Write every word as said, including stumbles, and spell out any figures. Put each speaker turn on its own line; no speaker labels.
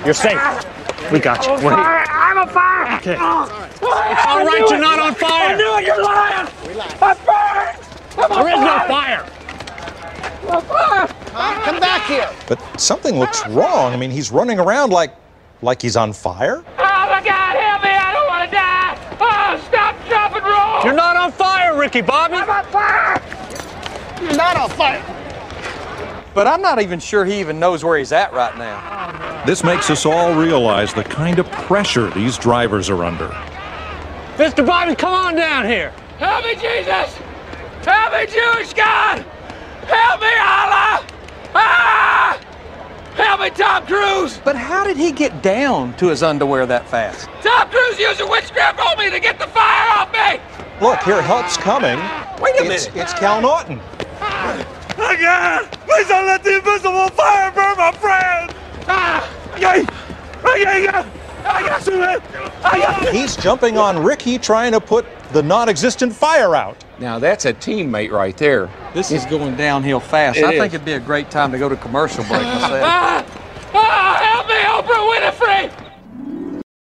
You're safe. We got you.
I'm on fire. I'm on fire.
Okay.
Oh.
It's all right. You're not on fire.
I knew it. You're lying. I'm fired. I'm on
There is no
fire.
fire.
I'm on fire.
Uh, come back here.
But something looks wrong. I mean, he's running around like, like he's on fire.
Oh my God, help me! I don't want to die. Oh, stop, drop, and roll.
You're not on fire, Ricky Bobby.
I'm on fire.
You're not on fire.
But I'm not even sure he even knows where he's at right now.
This makes us all realize the kind of pressure these drivers are under.
Mister Bobby, come on down here.
Help me, Jesus. Help me, Jewish God. Help me, Allah. Ah! Help me, Tom Cruise.
But how did he get down to his underwear that fast?
Tom Cruise used a witchcraft on me to get the fire off me.
Look, here, help's coming.
Wait a
It's,
minute.
it's Cal Naughton.
Oh, God. Please don't let the invisible fire burn my friend. Ah! Okay. Okay, I got you, man. I got you.
He's jumping on Ricky, trying to put the non-existent fire out.
Now, that's a teammate right there.
This is going downhill fast.
It
I
is.
think it'd be a great time to go to commercial break myself.
Ah! Ah! Help me, Oprah Winfrey.